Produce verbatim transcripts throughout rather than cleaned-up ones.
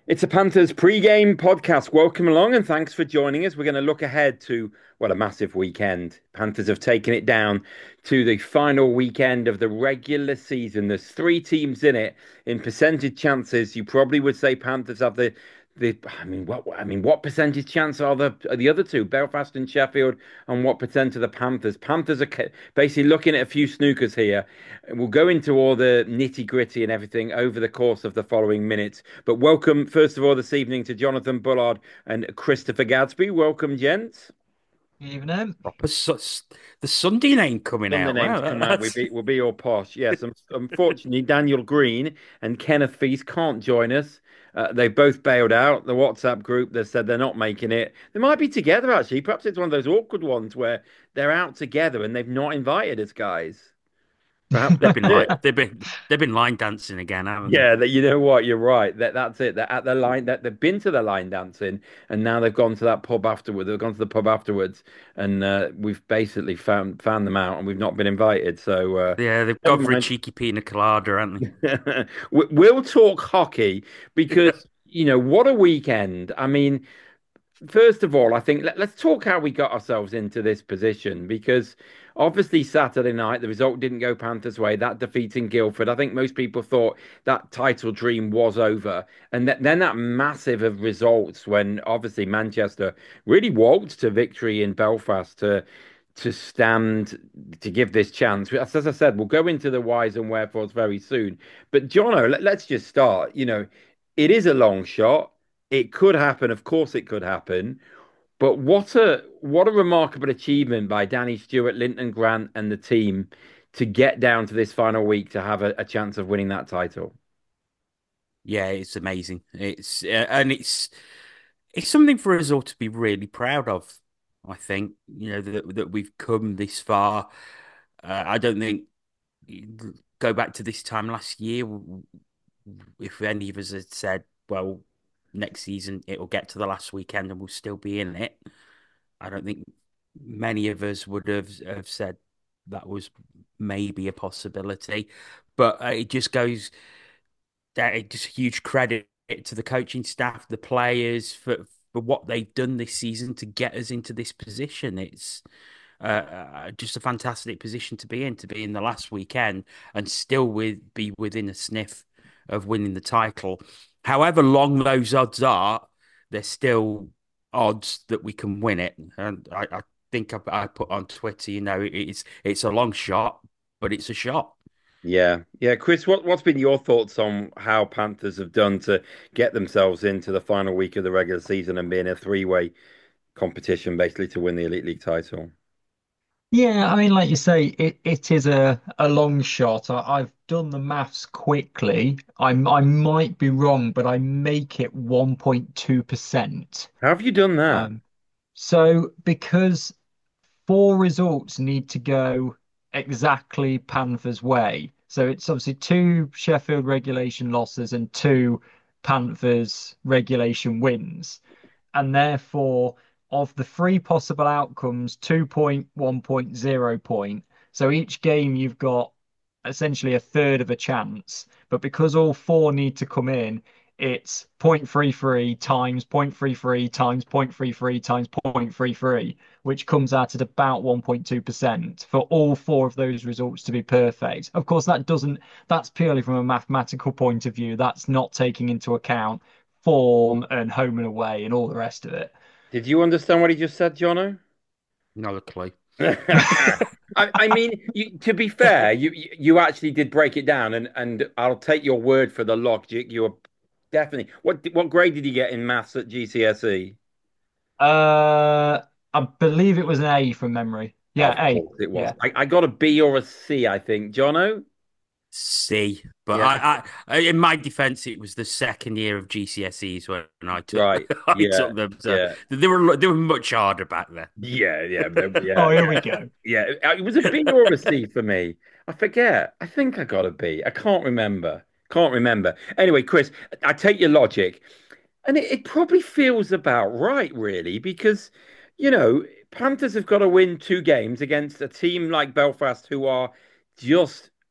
It's a Panthers pre-game podcast. Welcome along and thanks for joining us. We're going to look ahead to, well, a massive weekend. Panthers have taken it down to the final weekend of the regular season. There's three teams in it. In percentage chances, you probably would say Panthers have the the I mean what I mean what percentage chance are the are the other two, Belfast and Sheffield, and what percent are the Panthers? Panthers are basically looking at a few snookers here. We'll go into all the nitty gritty and everything over the course of the following minutes. But welcome, first of all, this evening to Jonathan Bullard and Christopher Gadsby. Welcome, gents. Evening. Proper su- the Sunday name coming Sunday out. names Wow, come out. We that's be will be all posh. Yes, un- unfortunately, Daniel Green and Kenneth Feast can't join us. Uh, they both bailed out. The WhatsApp group, they said they're not making it. They might be together actually. Perhaps it's one of those awkward ones where they're out together and they've not invited us, guys. Perhaps they've that's been it. like they've been they've been line dancing again, haven't they? Yeah, that you know what, you're right. That that's it. They're at the line that they've been to the line dancing, and now they've gone to that pub afterwards. They've gone to the pub afterwards, and uh, we've basically found found them out, and we've not been invited. So uh, Yeah, they've never gone for a mind. cheeky pina colada, haven't they? We- We'll talk hockey because you know what a weekend. I mean, first of all, I think let, let's talk how we got ourselves into this position because obviously Saturday night the result didn't go Panthers' way. That defeating Guildford, I think most people thought that title dream was over, and th then that massive of results when obviously Manchester really walked to victory in Belfast to to stand to give this chance. As I said, we'll go into the whys and wherefores very soon. But Jono, let, let's just start. You know, it is a long shot. It could happen, of course it could happen. But what a what a remarkable achievement by Danny Stewart, Linton Grant, and the team to get down to this final week to have a, a chance of winning that title. Yeah, it's amazing. It's uh, and it's it's something for us all to be really proud of. I think you know that that we've come this far. Uh, I don't think go back to this time last year if any of us had said, well, next season it'll get to the last weekend and we'll still be in it. I don't think many of us would have have said that was maybe a possibility, but uh, it just goes that it just huge credit to the coaching staff, the players for for what they've done this season to get us into this position. It's uh, uh, just a fantastic position to be in, to be in the last weekend and still with be within a sniff of winning the title. However long those odds are, they're still odds that we can win it. And I, I think I, I put on Twitter, you know, it's it's a long shot, but it's a shot. Yeah, yeah, Chris, what what's been your thoughts on how Panthers have done to get themselves into the final week of the regular season and be in a three-way competition basically to win the Elite League title? Yeah, I mean, like you say, it, it is a, a long shot. I, I've done the maths quickly. I'm I might be wrong, but I make it one point two percent. How have you done that? Um, so because four results need to go exactly Panthers' way. So it's obviously two Sheffield regulation losses and two Panthers regulation wins. And therefore, of the three possible outcomes, two point, one point, zero point. So each game you've got essentially a third of a chance. But because all four need to come in, it's zero point three three times zero point three three times zero point three three times zero point three three, which comes out at about one point two percent for all four of those results to be perfect. Of course, that doesn't, that's purely from a mathematical point of view. That's not taking into account form and home and away and all the rest of it. Did you understand what he just said, Jono? Not a clue. I, I mean, you, to be fair, you you you actually did break it down, and and I'll take your word for the logic. You were definitely what what grade did you get in maths at G C S E? Uh, I believe it was an A from memory. Yeah, Of A. course it was. Yeah. I, I got a B or a C, I think. Jono? C, but Yeah, I, I, in my defense, it was the second year of G C S Es when I took, right. I Yeah, took them. So yeah, they were, they were much harder back then. yeah, yeah, no, yeah, Oh, here we go. yeah. It was a B or a C for me. I forget. I think I got a B. I can't remember. Can't remember. Anyway, Chris, I take your logic. And it, it probably feels about right, really, because, you know, Panthers have got to win two games against a team like Belfast, who are just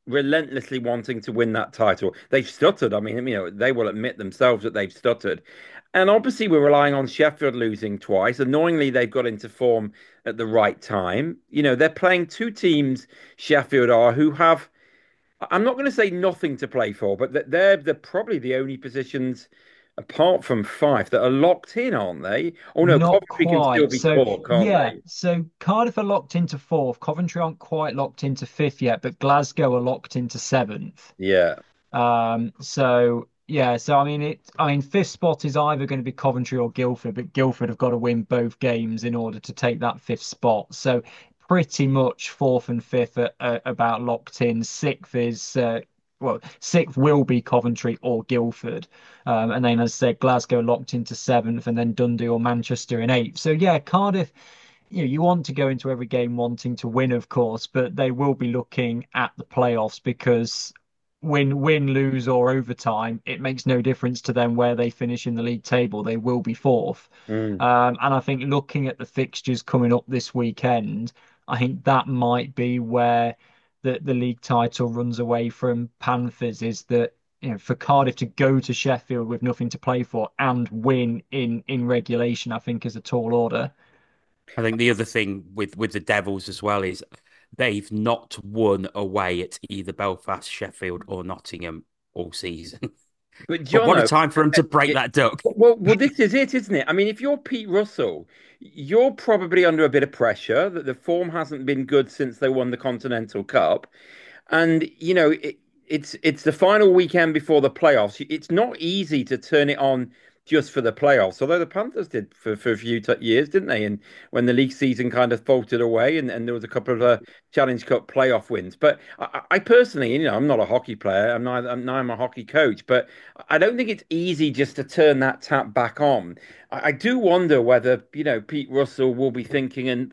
relentlessly wanting to win that title. They've stuttered. I mean, you know, they will admit themselves that they've stuttered. And obviously, we're relying on Sheffield losing twice. Annoyingly, they've got into form at the right time. You know, they're playing two teams, Sheffield are, who have, I'm not going to say nothing to play for, but they're they're probably the only positions apart from Fife that are locked in, aren't they? Oh no, Not Coventry can still quite. be So caught, can't yeah, they? so Cardiff are locked into fourth. Coventry aren't quite locked into fifth yet, but Glasgow are locked into seventh. Yeah. Um, so yeah, so I mean it I mean fifth spot is either going to be Coventry or Guildford, but Guildford have got to win both games in order to take that fifth spot. So pretty much fourth and fifth are, are about locked in. Sixth is uh, well, sixth will be Coventry or Guildford. Um, and then as I said, Glasgow locked into seventh, and then Dundee or Manchester in eighth. So yeah, Cardiff, you know, you want to go into every game wanting to win, of course, but they will be looking at the playoffs because win, win, lose, or overtime, it makes no difference to them where they finish in the league table. They will be fourth. Mm. Um, and I think looking at the fixtures coming up this weekend, I think that might be where the, the league title runs away from Panthers is that you know, for Cardiff to go to Sheffield with nothing to play for and win in in regulation, I think is a tall order. I think the other thing with with the Devils as well is they've not won away at either Belfast, Sheffield, or Nottingham all season. But But what a Jono, time for them to break that duck. well, well, this is it, isn't it? I mean, if you're Pete Russell, you're probably under a bit of pressure that the form hasn't been good since they won the Continental Cup. And you know, it, it's it's the final weekend before the playoffs. It's not easy to turn it on just for the playoffs. Although the Panthers did for, for a few t years, didn't they? And when the league season kind of faltered away, and, and there was a couple of uh, Challenge Cup playoff wins. But I, I personally, you know, I'm not a hockey player. I'm neither. I'm, I'm a hockey coach, but I don't think it's easy just to turn that tap back on. I, I do wonder whether you know Pete Russell will be thinking and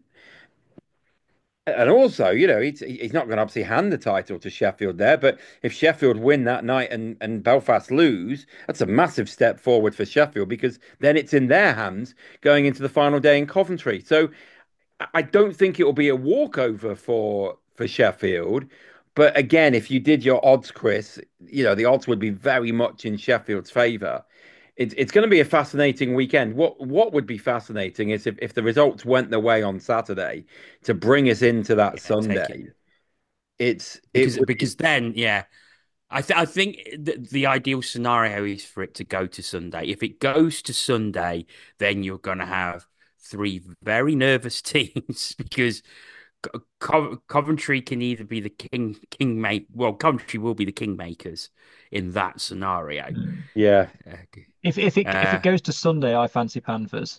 and also, you know, he's he's not going to obviously hand the title to Sheffield there, but if Sheffield win that night and, and Belfast lose, that's a massive step forward for Sheffield because then it's in their hands going into the final day in Coventry. So I don't think it will be a walkover for for Sheffield. But again, if you did your odds, Chris, you know, the odds would be very much in Sheffield's favour. It's it's going to be a fascinating weekend. What what would be fascinating is if, if the results went their way on Saturday to bring us into that Yeah, take it Sunday. It's it because would be because then yeah, I th I think the, the ideal scenario is for it to go to Sunday. If it goes to Sunday, then you're going to have three very nervous teams because Co Coventry can either be the king king make well Coventry will be the kingmakers in that scenario. Mm. yeah. If if it if Uh, it goes to Sunday, I fancy Panthers.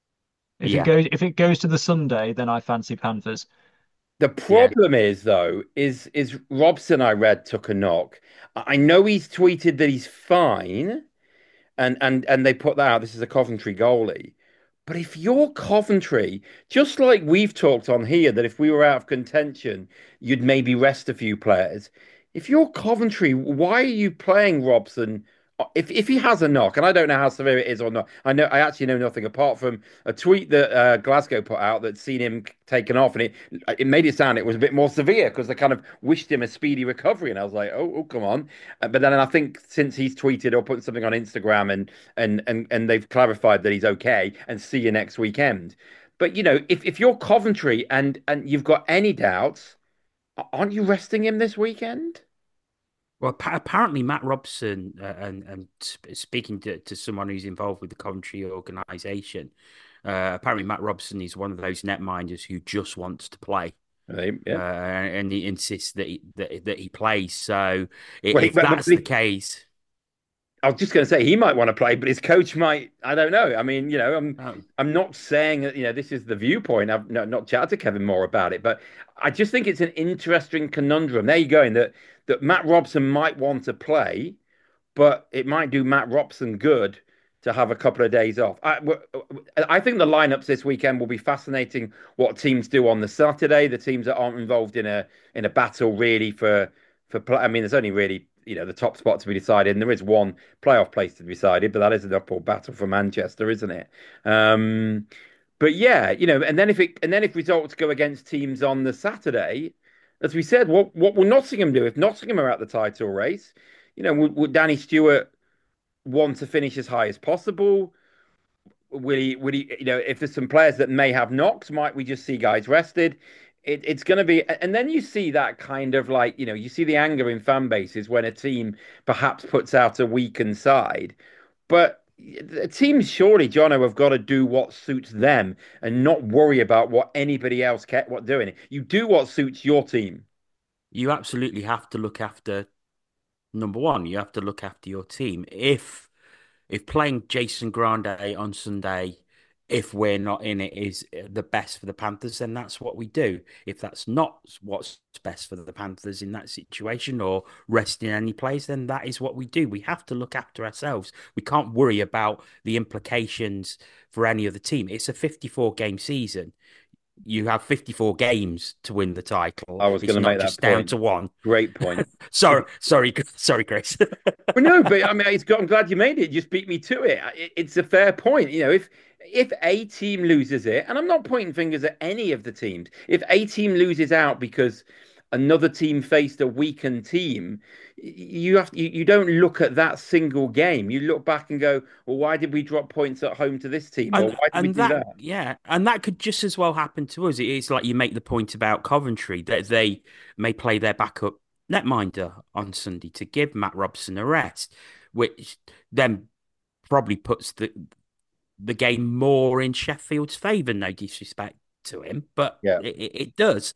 If it yeah, goes if it goes to the Sunday, then I fancy Panthers. The yeah. problem is though, is is Robson I read took a knock. I I know he's tweeted that he's fine, and and and they put that out. This is a Coventry goalie. But if you're Coventry, just like we've talked on here, that if we were out of contention, you'd maybe rest a few players. If you're Coventry, why are you playing Robson? If if he has a knock, and I don't know how severe it is or not, I know I actually know nothing apart from a tweet that uh, Glasgow put out that seen him taken off, and it it made it sound it was a bit more severe because they kind of wished him a speedy recovery, and I was like, oh, oh come on. Uh, but then I think since he's tweeted or put something on Instagram and and and and they've clarified that he's okay and see you next weekend. But you know, if if you're Coventry and and you've got any doubts, aren't you resting him this weekend? Well, appa- apparently Matt Robson, uh, and and sp speaking to, to someone who's involved with the Coventry organisation, uh, apparently Matt Robson is one of those netminders who just wants to play, uh, Yeah. and he insists that he, that, that he plays. So i- Wait, if but, but that's the case, I was just going to say he might want to play, but his coach might. I don't know. I mean, you know, I'm um, I'm not saying that, you know, this is the viewpoint. I've not, not chatted to Kevin Moore about it, but I just think it's an interesting conundrum. There you go, in that that Matt Robson might want to play, but it might do Matt Robson good to have a couple of days off. I, I think the lineups this weekend will be fascinating. What teams do on the Saturday, the teams that aren't involved in a in a battle really for for play. I mean, there's only really you know the top spot to be decided, and there is one playoff place to be decided, but that is an uphill battle for Manchester, isn't it? Um, but yeah, you know, and then if it and then if results go against teams on the Saturday, as we said, what what will Nottingham do if Nottingham are at the title race? You know, would, would Danny Stewart want to finish as high as possible? Will he, would he, you know, if there's some players that may have knocks, might we just see guys rested? It, it's going to be, and then you see that kind of like, you know, you see the anger in fan bases when a team perhaps puts out a weakened side. But teams surely, Jono, have got to do what suits them and not worry about what anybody else kept what doing. You do what suits your team. You absolutely have to look after number one. You have to look after your team. If if playing Jason Grande on Sunday, if we're not in it, is the best for the Panthers, then that's what we do. If that's not what's best for the Panthers in that situation, or resting any players, then that is what we do. We have to look after ourselves. We can't worry about the implications for any other team. It's a fifty-four game season. You have fifty-four games to win the title. I was going It's to make not that just down point. to one. Great point. Sorry, sorry, sorry, Chris. Well, no, but I mean, it's got, I'm glad you made it. Just beat me to it. it. It's a fair point. You know, if if a team loses it, and I'm not pointing fingers at any of the teams, if a team loses out because another team faced a weakened team, you have you, you don't look at that single game. You look back and go, well, why did we drop points at home to this team, or And why did we and do that that? yeah, and that could just as well happen to us. It's like you make the point about Coventry that they may play their backup netminder on Sunday to give Matt Robson a rest, which then probably puts the the game more in Sheffield's favour. No disrespect to him, but Yeah. it, it, it does.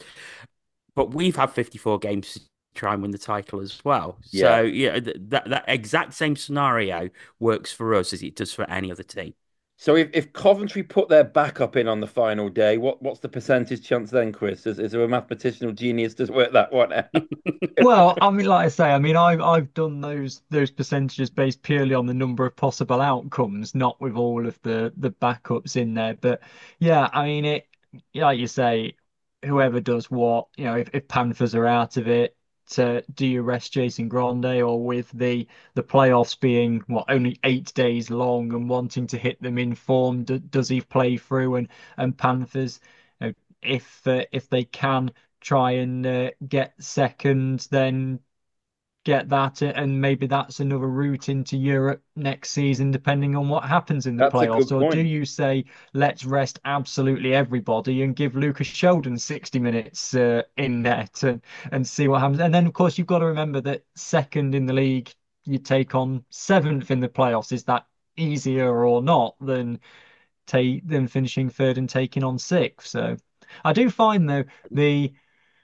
But we've had fifty-four games to try and win the title as well. Yeah. So yeah, th- that that exact same scenario works for us as it does for any other team. So if, if Coventry put their backup in on the final day, what, what's the percentage chance then, Chris? Is, is there a mathematician genius to work that one out? Well, I mean, like I say, I mean, I've I've done those those percentages based purely on the number of possible outcomes, not with all of the the backups in there. But yeah, I mean, it like you say, whoever does what, you know, if, if Panthers are out of it, to do you rest Jason Grande, or with the the playoffs being what only eight days long and wanting to hit them in form, do, does he play through? And and Panthers, you know, if uh, if they can try and uh, get second, then get that, and maybe that's another route into Europe next season, depending on what happens in the That's a playoffs. good Or do point. you say, let's rest absolutely everybody and give Lucas Sheldon sixty minutes uh, in net and, and see what happens? And then, of course, you've got to remember that second in the league, you take on seventh in the playoffs. Is that easier or not than take than finishing third and taking on sixth? So I do find though the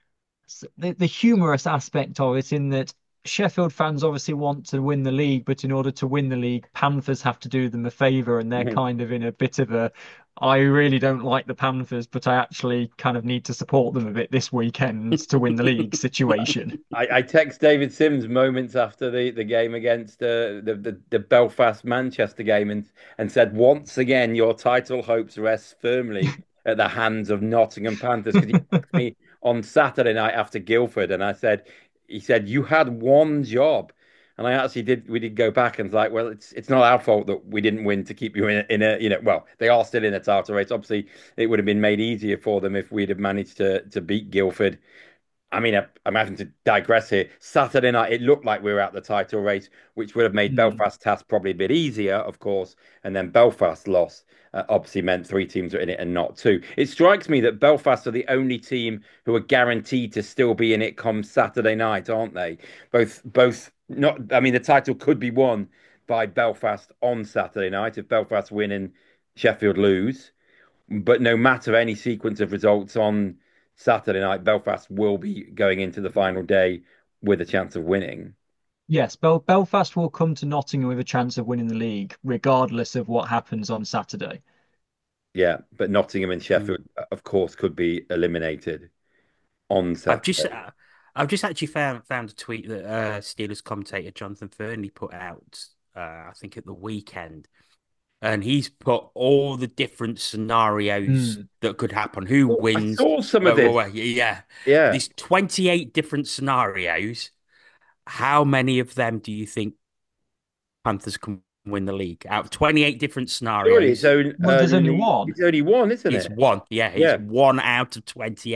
the, the humorous aspect of it in that Sheffield fans obviously want to win the league, but in order to win the league, Panthers have to do them a favour, and they're kind of in a bit of a I really don't like the Panthers, but I actually kind of need to support them a bit this weekend to win the league situation. I, I text David Sims moments after the, the game against uh, the, the the Belfast Manchester game and and said once again your title hopes rest firmly at the hands of Nottingham Panthers, because he asked me on Saturday night after Guildford and I said he said you had one job, and I actually did we did go back and was like, well, it's it's not our fault that we didn't win to keep you in a, in a you know well, they are still in a title race. Obviously it would have been made easier for them if we'd have managed to to beat Guildford. I mean, I'm having to digress here. Saturday night, it looked like we were at the title race, which would have made Mm. Belfast's task probably a bit easier, of course. And then Belfast loss uh, obviously meant three teams were in it and not two. It strikes me that Belfast are the only team who are guaranteed to still be in it come Saturday night, aren't they? Both, both not. I mean, the title could be won by Belfast on Saturday night if Belfast win and Sheffield lose. But no matter any sequence of results on Saturday night, Belfast will be going into the final day with a chance of winning. Yes, Bel Belfast will come to Nottingham with a chance of winning the league, regardless of what happens on Saturday. Yeah, but Nottingham and Mm. Sheffield, of course, could be eliminated on I've just Saturday. uh, I've just actually found found a tweet that uh, Steelers commentator Jonathan Fernley put out. Uh, I think at the weekend, and he's put all the different scenarios Mm. that could happen. Who Oh, I wins? saw some of Well, well, this. well, yeah, Yeah, there's twenty-eight different scenarios. How many of them do you think Panthers can win the league? Out of twenty-eight different surely it's scenarios, only, Well, there's only only one. it's only one, isn't it's it? one. Yeah, it's Yeah. one out of twenty-eight.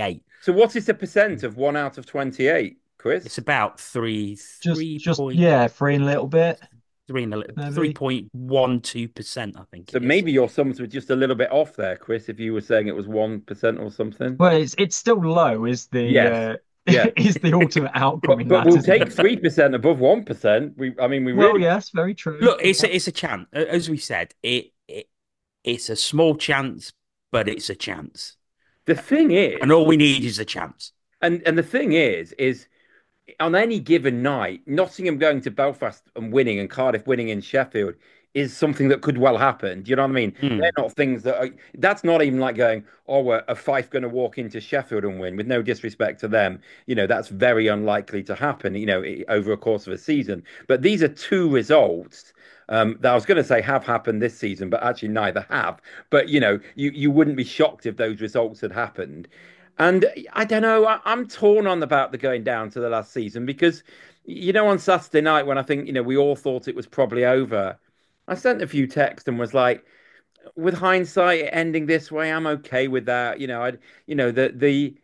So what is the percent of one out of twenty-eight, It's Chris? about three, Just three just point yeah, three and a little bit, three and a little, three maybe. point one two percent, I think So it is. maybe your sums were just a little bit off there, Chris, if you were saying it was one percent or something. Well, it's it's still low, is the Yes. uh Yeah. is the ultimate outcome But in but that, we'll isn't take it? three percent above one percent. We I mean we Well, really yes, very true. Look, it's Yeah. a, it's a chance. As we said, it, it it's a small chance, but it's a chance, the thing and is, all we need is a chance. and and the thing is, is on any given night, Nottingham going to Belfast and winning and Cardiff winning in Sheffield is something that could well happen. Do you know what I mean? They're Mm, not things that are, that's not even like going, oh, are a Fife going to walk into Sheffield and win, with no disrespect to them. You know, that's very unlikely to happen, you know, over a course of a season. But these are two results. Um, that I was going to say have happened this season, but actually neither have. But you know, you you wouldn't be shocked if those results had happened. And I don't know, I, I'm torn on about the going down to the last season because, you know, on Saturday night when I think, you know, we all thought it was probably over, I sent a few texts and was like, with hindsight ending this way, I'm okay with that. You know, I, you know, the the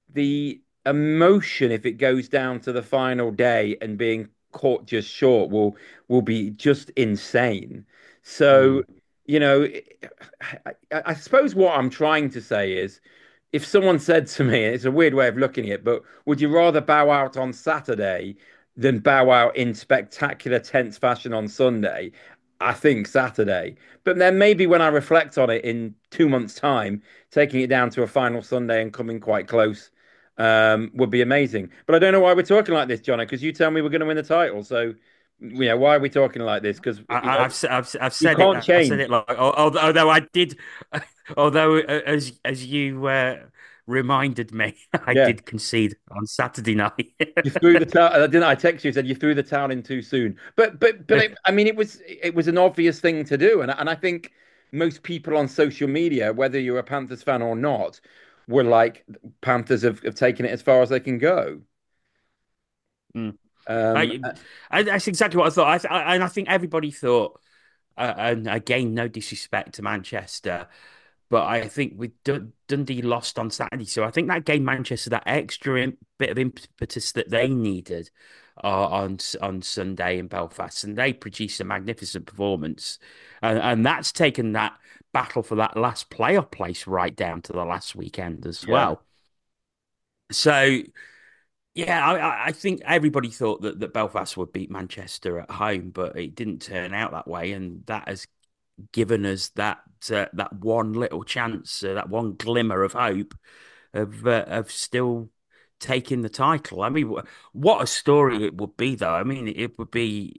the emotion if it goes down to the final day and being caught just short will will be just insane. So, mm. you know, I, I suppose what I'm trying to say is if someone said to me, it's a weird way of looking at it, but would you rather bow out on Saturday than bow out in spectacular tense fashion on Sunday? I think Saturday. But then maybe when I reflect on it in two months' time, taking it down to a final Sunday and coming quite close um, would be amazing. But I don't know why we're talking like this, Johnny, because you tell me we're going to win the title. So, you know, why are we talking like this? Because, you I, know, I've, s- I've s- I've you said it. can't I've said change. it like al- although, although I did, although uh, as as you uh, reminded me, I Yeah. did concede on Saturday night. You threw the towel. I didn't. I text you said you threw the towel in too soon. But but but it, I mean, it was it was an obvious thing to do, and and I think most people on social media, whether you're a Panthers fan or not, were like Panthers have, have taken it as far as they can go. Mm. Um, I, I, that's exactly what I thought. I, I, and I think everybody thought, uh, and again, no disrespect to Manchester, but I think with Dun Dundee lost on Saturday, so I think that gave Manchester that extra im bit of impetus that they needed uh, on on Sunday in Belfast, and they produced a magnificent performance, and, and that's taken that battle for that last playoff place right down to the last weekend as yeah, well. So. Yeah, I, I think everybody thought that, that Belfast would beat Manchester at home, but it didn't turn out that way, and that has given us that uh, that one little chance, uh, that one glimmer of hope of uh, of still taking the title. I mean, wh- what a story it would be, though. I mean, it would be.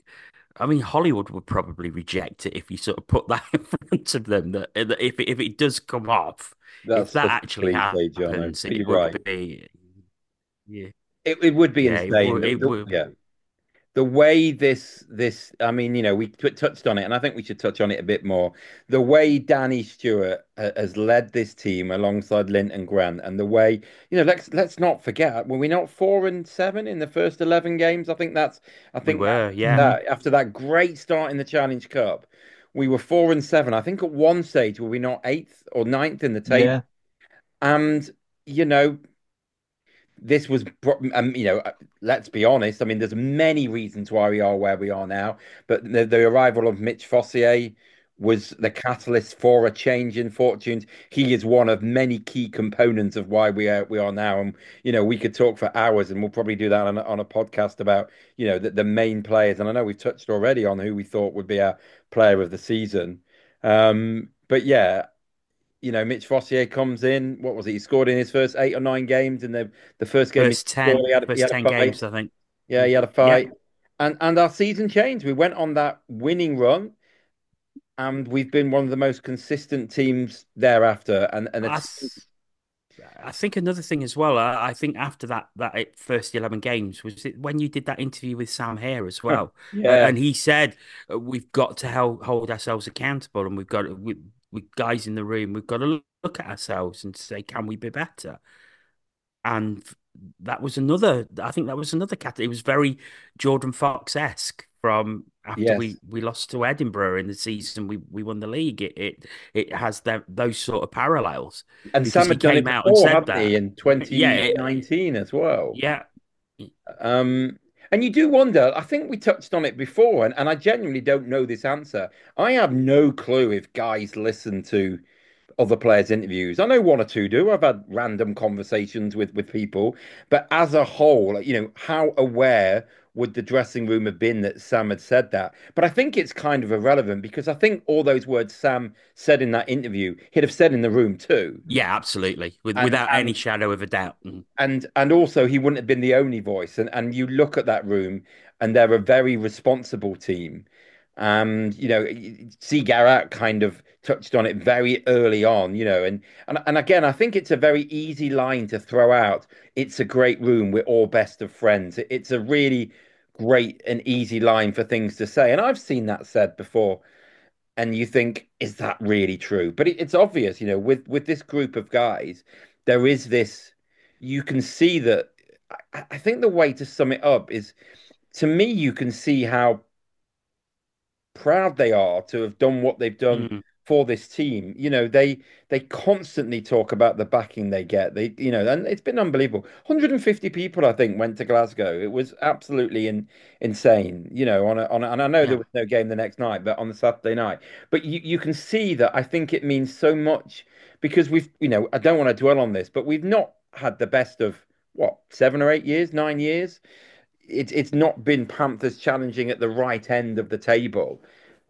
I mean, Hollywood would probably reject it if you sort of put that in front of them. That that if it, if it does come off, if that's that such a actually cliche, Jono. happens, But it you're would right. be. Yeah. It it would be Yeah, it insane. would. The, It the, would. yeah. The way this this I mean, you know, we t touched on it, and I think we should touch on it a bit more. The way Danny Stewart ha has led this team alongside Lint and Grant, and the way, you know, let's let's not forget, were we not four and seven in the first eleven games? I think that's I We think were. after Yeah. Mm, that after that great start in the Challenge Cup, we were four and seven. I think at one stage were we not eighth or ninth in the table? yeah. And you know, this was, um, you know, let's be honest. I mean, there's many reasons why we are where we are now, but the, the arrival of Mitch Fossier was the catalyst for a change in fortunes. He is one of many key components of why we are we are now. And you know, we could talk for hours, and we'll probably do that on a, on a podcast about you know the, the main players. And I know we've touched already on who we thought would be our player of the season. Um, but yeah, you know, Mitch Fossier comes in. What was it? He scored in his first eight or nine games. In the the first game he First scored, ten, he had he first had a ten fight. games, I think. Yeah, he had a fight, Yep. and and our season changed. We went on that winning run, and we've been one of the most consistent teams thereafter. And and I, it's th I think another thing as well. I, I think after that that first eleven games was it when you did that interview with Sam Hare as well, uh, yeah, and he said uh, we've got to hel hold ourselves accountable, and we've got to, with, with guys in the room, we've got to look look at ourselves and say, can we be better? And that was another. I think that was another cat. It was very Jordan Fox-esque from after Yes. we, we lost to Edinburgh in the season we, we won the league. It it, it has that those sort of parallels And because Sam he had done it came out and before, said hadn't he, that. in Yeah, it, twenty nineteen as well. yeah, Um, and you do wonder, I think we touched on it before, and, and I genuinely don't know this answer. I have no clue if guys listen to other players' interviews. I know one or two do. I've had random conversations with with people, but as a whole, like, you know, how aware would the dressing room have been that Sam had said that? But I think it's kind of irrelevant because I think all those words Sam said in that interview, he'd have said in the room too. yeah, absolutely, with, And without any and shadow of a doubt. Mm. and and also he wouldn't have been the only voice. And and you look at that room, and they're a very responsible team. And you know, see Garrett kind of touched on it very early on, you know, and and and again, I think it's a very easy line to throw out. It's a great room. We're all best of friends. It's a really great and easy line for things to say, and I've seen that said before. And you think, is that really true? But it, it's obvious, you know, with with this group of guys, there is this. You can see that. I, I think the way to sum it up is, to me, you can see how proud they are to have done what they've done Mm. for this team. You know, they they constantly talk about the backing they get. They, you know, and it's been unbelievable. one hundred fifty people, I think, went to Glasgow. It was absolutely in, insane. You know, on a, on a, and I know there Yeah, was no game the next night, but on the Saturday night. But you you can see that I think it means so much because we've, you know, I don't want to dwell on this, but we've not had the best of what, seven or eight years, nine years. It's it's not been Panthers challenging at the right end of the table,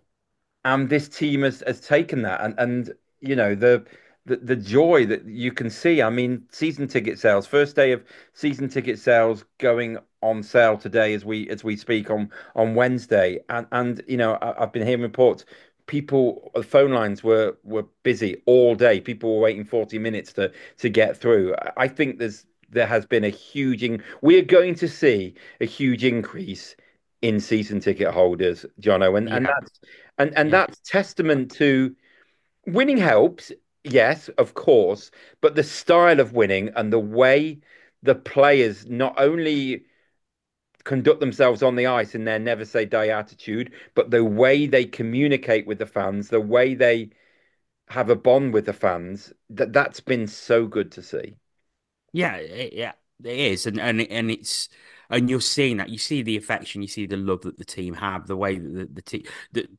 and this team has has taken that, and and you know the the the joy that you can see. I mean, season ticket sales, first day of season ticket sales going on sale today as we as we speak on on Wednesday, and and you know I, I've been hearing reports. People, the phone lines were were busy all day. People were waiting forty minutes to to get through. I I think there's there has been a huge in, we're going to see a huge increase in season ticket holders, Jono, and and yeah, that's and and yeah. that's testament to winning helps, yes, of course, but the style of winning and the way the players not only conduct themselves on the ice in their never say die attitude, but the way they communicate with the fans, the way they have a bond with the fans, that that's been so good to see. Yeah, it, yeah, it is, and and and it's and you're seeing that. You see the affection, you see the love that the team have, the way that the, the team. The,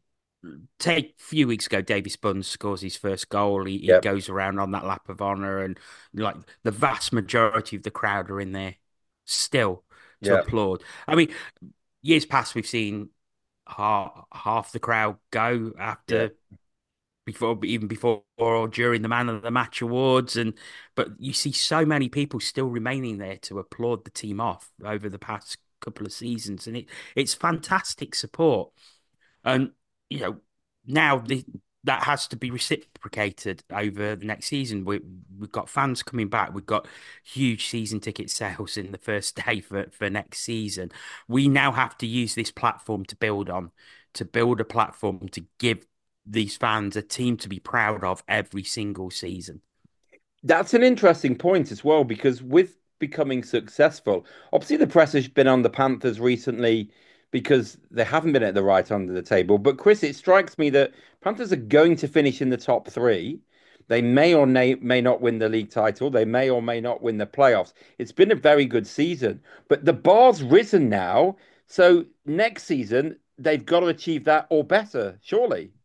take a few weeks ago, Davis Bunn scores his first goal. He, he Yeah, goes around on that lap of honor, and like the vast majority of the crowd are in there still to yeah, applaud. I mean, years past, we've seen half, half the crowd go yeah. after before even before or during the man of the match awards, and but you see so many people still remaining there to applaud the team off over the past couple of seasons, and it it's fantastic support. And you know now the that has to be reciprocated over the next season. We we've got fans coming back. We've got huge season ticket sales in the first day for for next season. We now have to use this platform to build on, to build a platform to give these fans a team to be proud of every single season. That's an interesting point as well, because with becoming successful, obviously the press has been on the Panthers recently because they haven't been at the right end of the table. But Chris, it strikes me that Panthers are going to finish in the top three. They may or may, may not win the league title. They may or may not win the playoffs. It's been a very good season, but the bar's risen now. So next season, they've got to achieve that or better, surely.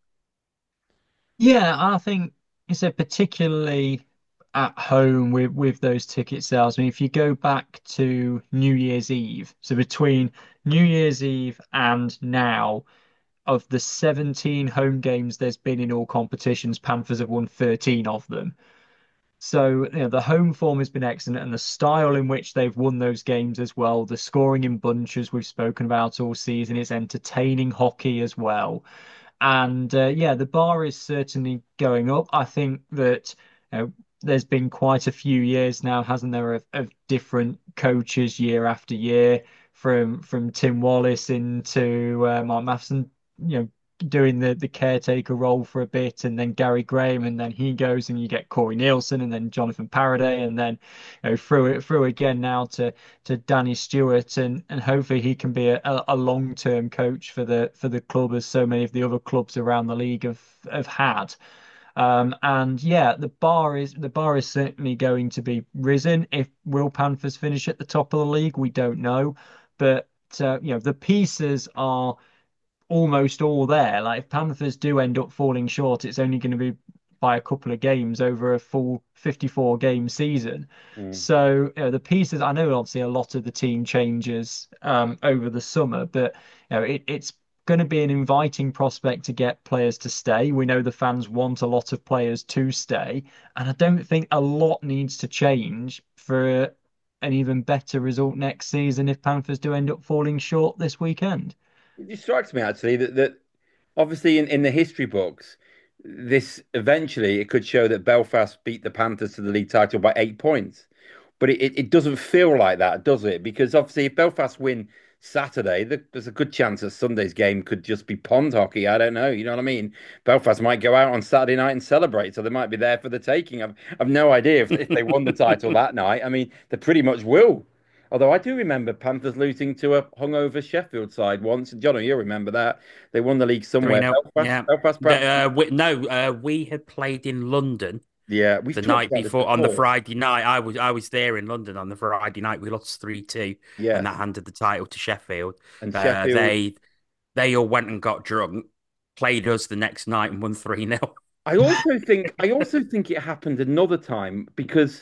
Yeah, I think it's a particularly at home with with those ticket sales. I mean, if you go back to New Year's Eve, so between New Year's Eve and now, of the seventeen home games there's been in all competitions, Panthers have won thirteen of them. So, you know, the home form has been excellent and the style in which they've won those games as well, the scoring in bunches we've spoken about all season, is entertaining hockey as well. And uh, yeah, the bar is certainly going up. I think that you know, there's been quite a few years now, hasn't there, of, of different coaches year after year, from from Tim Wallace into uh, Mark Matheson, you know, doing the the caretaker role for a bit, and then Gary Graham, and then he goes, and you get Corey Nielsen, and then Jonathan Paraday, and then you know, through it through again now to to Danny Stewart, and and hopefully he can be a, a long term coach for the for the club, as so many of the other clubs around the league have have had. Um, and yeah, the bar is the bar is certainly going to be risen. If will Panthers finish at the top of the league, we don't know, but uh, you know the pieces are almost all there. Like if Panthers do end up falling short, it's only going to be by a couple of games over a full fifty-four game season. Mm. So you know, the pieces, I know obviously a lot of the team changes um, over the summer, but you know, it, it's going to be an inviting prospect to get players to stay. We know the fans want a lot of players to stay, and I don't think a lot needs to change for an even better result next season if Panthers do end up falling short this weekend. It strikes me actually that that obviously in, in the history books, this eventually it could show that Belfast beat the Panthers to the league title by eight points. But it, it, it doesn't feel like that, does it? Because obviously if Belfast win Saturday, there's a good chance that Sunday's game could just be pond hockey. I don't know. You know what I mean? Belfast might go out on Saturday night and celebrate, so they might be there for the taking. I've, I've no idea if, if they won the title that night. I mean, they pretty much will. Although I do remember Panthers losing to a hungover Sheffield side once. John, you remember that? They won the league 3 somewhere. 0. Belfast, Yeah. Belfast, perhaps. Uh, we, no, uh, we had played in London Yeah, we've the talked night about this before on the before. Friday night. I was I was there in London on the Friday night. We lost three two, and Yeah, that handed the title to Sheffield. and Uh, Sheffield. they they all went and got drunk, played us the next night and won three nil. I also think I also think it happened another time because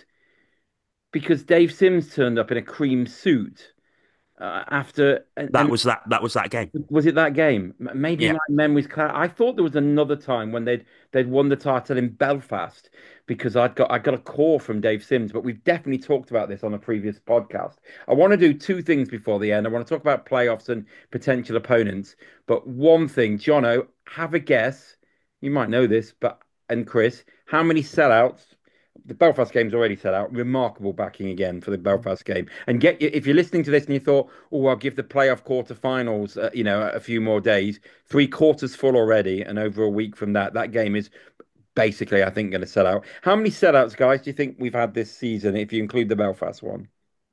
because Dave Sims turned up in a cream suit uh, after and, That and was that that was that game. was it that game? M- Maybe Yeah. my memory's clear. I thought there was another time when they'd they'd won the title in Belfast because I'd got I got a call from Dave Sims, but we've definitely talked about this on a previous podcast. I want to do two things before the end. I want to talk about playoffs and potential opponents, but one thing, Jono, have a guess. You might know this, but and Chris, how many sellouts? The Belfast game's already set out. Remarkable backing again for the Belfast game. And get if you're listening to this and you thought, oh, I'll give the playoff quarterfinals, uh, you know, a few more days. Three quarters full already, and over a week from that, that game is basically, I think, going to sell out. How many sellouts, guys, do you think we've had this season, if you include the Belfast one?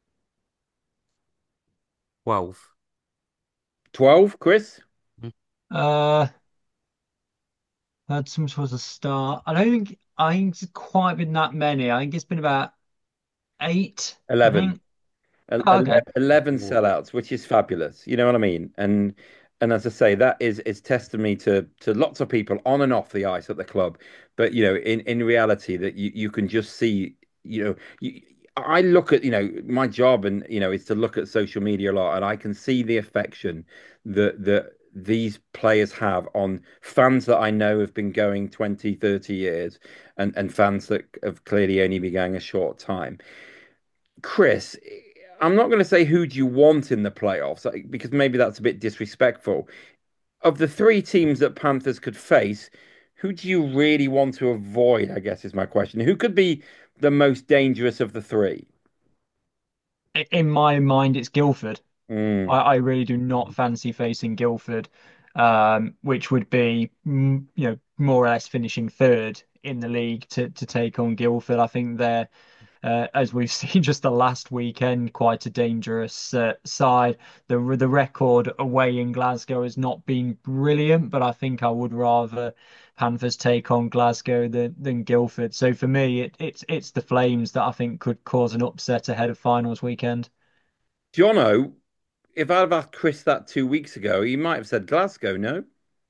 twelve. twelve, Chris? Uh, had some sort of start. I don't think I think it's quite been that many. I think it's been about eight. I eleven. think. El- Oh, ele- okay. eleven Ooh. sellouts, which is fabulous. You know what I mean? And and as I say, that is is testimony to to lots of people on and off the ice at the club. But you know, in in reality, that you you can just see, you know, you, I look at, you know, my job and you know is to look at social media a lot, and I can see the affection that that these players have on fans that I know have been going twenty, thirty years and and fans that have clearly only been going a short time. Chris, I'm not going to say who do you want in the playoffs like, because maybe that's a bit disrespectful. Of the three teams that Panthers could face, who do you really want to avoid? I guess is my question. Who could be the most dangerous of the three? I- In my mind, it's Guildford. I, Mm. I really do not fancy facing Guildford, um, which would be, mm, you know, more or less finishing third in the league to to take on Guildford. I think they're uh, as we've seen just the last weekend, quite a dangerous uh, side. The the record away in Glasgow has not been brilliant, but I think I would rather Panthers take on Glasgow than, than Guildford. So for me, it, it's it's the Flames that I think could cause an upset ahead of finals weekend. Jono, if I'd have asked Chris that two weeks ago, he might have said Glasgow, no?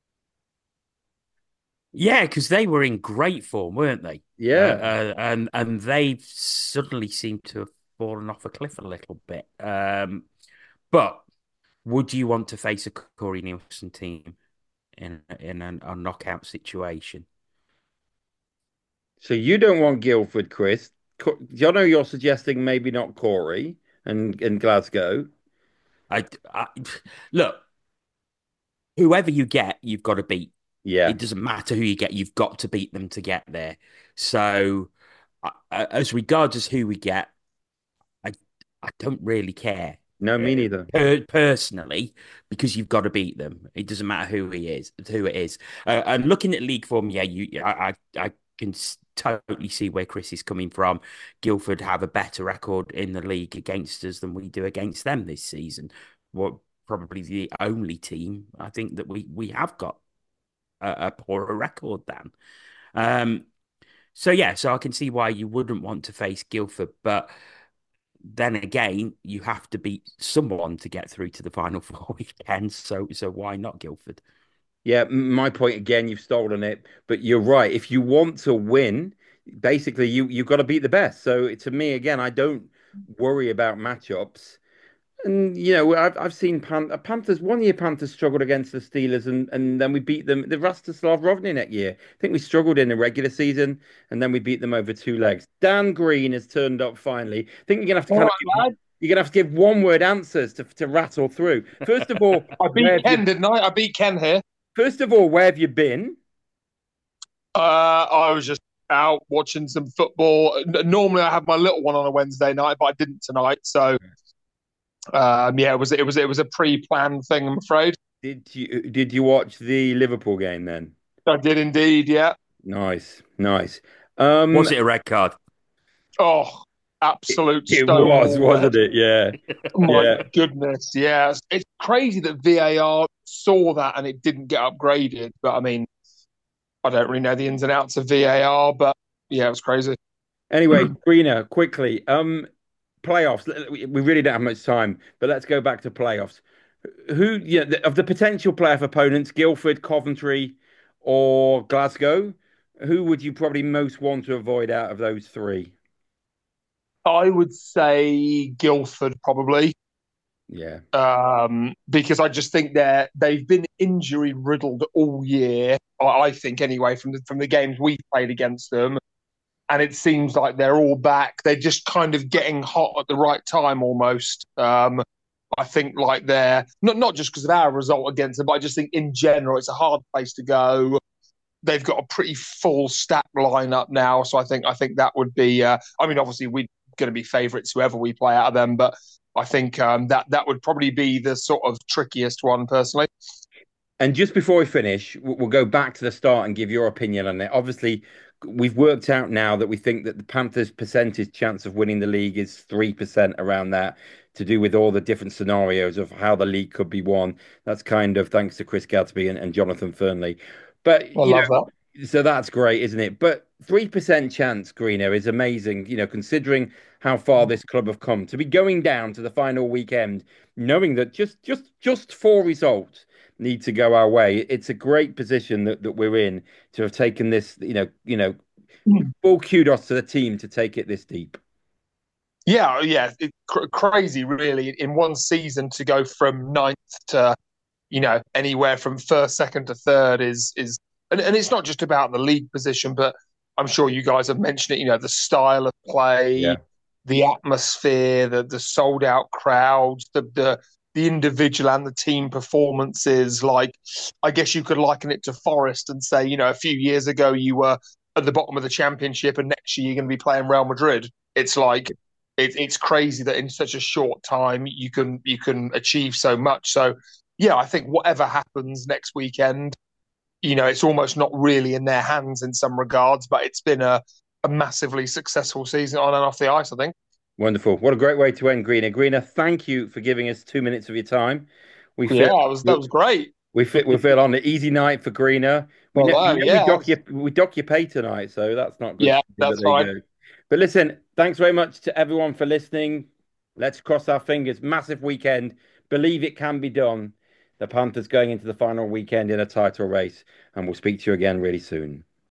Yeah, because they were in great form, weren't they? Uh, Yeah. uh, and and they suddenly seem to have fallen off a cliff a little bit. Um, but would you want to face a Corey Nielsen team in in an, a knockout situation? So you don't want Guildford, Chris. Co- Jono, you're suggesting maybe not Corey and, and Glasgow. I, I look, whoever you get, you've got to beat. Yeah. It doesn't matter who you get, you've got to beat them to get there. So, uh, as regards as who we get, I I don't really care. No, me uh, neither. per personally, because you've got to beat them. It doesn't matter who he is, who it is. Uh, and looking at league form, yeah, you, I, I, I can totally see where Chris is coming from. Guildford have a better record in the league against us than we do against them this season. What probably the only team I think that we we have got a, a poorer record than. Um, so yeah, so I can see why you wouldn't want to face Guildford, but then again, you have to beat someone to get through to the final four weekend. So so why not Guildford? Yeah, my point again, you've stolen it, but you're right. If you want to win, basically you you've got to beat the best. So to me, again, I don't worry about matchups. And you know, I've I've seen Pan uh, Panthers one year Panthers struggled against the Steelers and and then we beat them the Rastislav Rovninek year. I think we struggled in the regular season and then we beat them over two legs. Dan Green has turned up finally. I think you're gonna have to All kind of right, give, lad. you're gonna have to give one word answers to to rattle through. First of all, I where beat have you Ken, didn't I? I beat Ken here. first of all, where have you been? Uh, I was just out watching some football. N- Normally, I have my little one on a Wednesday night, but I didn't tonight. So, um, yeah, it was it was it was a pre-planned thing. I'm afraid. Did you did you watch the Liverpool game then? I did indeed. Yeah. Nice, nice. Um, Was it a red card? Oh, it, absolute it was, stonewall red. wasn't it? Yeah, My yeah. goodness, yeah. It's, it's crazy that V A R saw that and it didn't get upgraded. But I mean, I don't really know the ins and outs of V A R, but yeah, it was crazy. Anyway, Greener, quickly. Um, playoffs. We we really don't have much time, but let's go back to playoffs. Who, yeah, the- of the potential playoff opponents, Guildford, Coventry, or Glasgow, who would you probably most want to avoid out of those three? I would say Guildford probably. Yeah, Um, because I just think they're they've been injury riddled all year. I I think anyway from the from the games we've played against them, and it seems like they're all back. They're just kind of getting hot at the right time almost. Um, I think like they're not not just because of our result against them, but I just think in general it's a hard place to go. They've got a pretty full stack lineup now, so I think I think that would be. Uh, I mean, obviously we're going to be favourites whoever we play out of them, but I think um, that that would probably be the sort of trickiest one personally. and just before we finish, we- we'll go back to the start and give your opinion on it. Obviously, we've worked out now that we think that the Panthers' percentage chance of winning the league is three percent around that, to do with all the different scenarios of how the league could be won. That's kind of thanks to Chris Gadsby and, and Jonathan Fernley. But, I you love that. know, so that's great, isn't it? But three percent chance, Greener, is amazing, you know, considering how far this club have come. To be going down to the final weekend, knowing that just just just four results need to go our way. It's a great position that, that we're in to have taken this, you know, you know, full kudos to the team to take it this deep. Yeah, yeah, it, cr- crazy really in one season to go from ninth to you know anywhere from first, second to third is is and, and it's not just about the league position, but I'm sure you guys have mentioned it. You know, the style of Yeah. play, the atmosphere, the the sold out crowds, the the the individual and the team performances. Like, I guess you could liken it to Forest and say, you know, a few years ago you were at the bottom of the championship, and next year you're going to be playing Real Madrid. It's like it, it's crazy that in such a short time you can you can achieve so much. So yeah, I think whatever happens next weekend, you know, it's almost not really in their hands in some regards, but it's been a, a massively successful season on and off the ice, I think. Wonderful. What a great way to end, Greener. Greener, thank you for giving us two minutes of your time. We Yeah, feel that was that was great. we feel we feel on an easy night for Greener. We Well, know we no, know we yeah, dock your we dock your pay tonight, so that's not good yeah, for you, but that's there you fine. go. But listen, thanks very much to everyone for listening. Let's cross our fingers. Massive weekend. Believe it can be done. The Panthers going into the final weekend in a title race, and we'll speak to you again really soon.